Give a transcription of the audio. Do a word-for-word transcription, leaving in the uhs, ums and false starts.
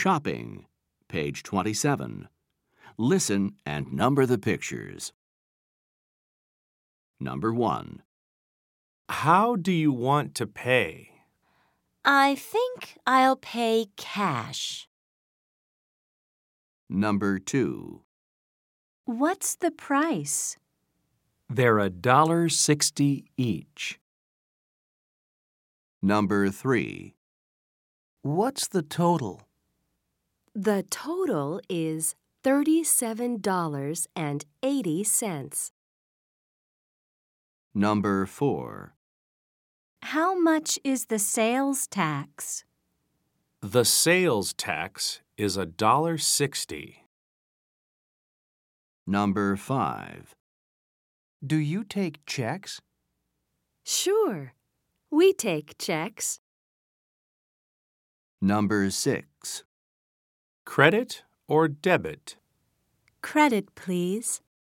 Shopping, page twenty-seven. Listen and number the pictures. Number one. How do you want to pay? I think I'll pay cash. Number two. What's the price? They're a dollar sixty each. Number three. What's the total? The total is thirty-seven dollars and eighty cents. Number four. How much is the sales tax? The sales tax is a dollar sixty. Number five. Do you take checks? Sure, we take checks. Number six. Credit or debit? Credit, please.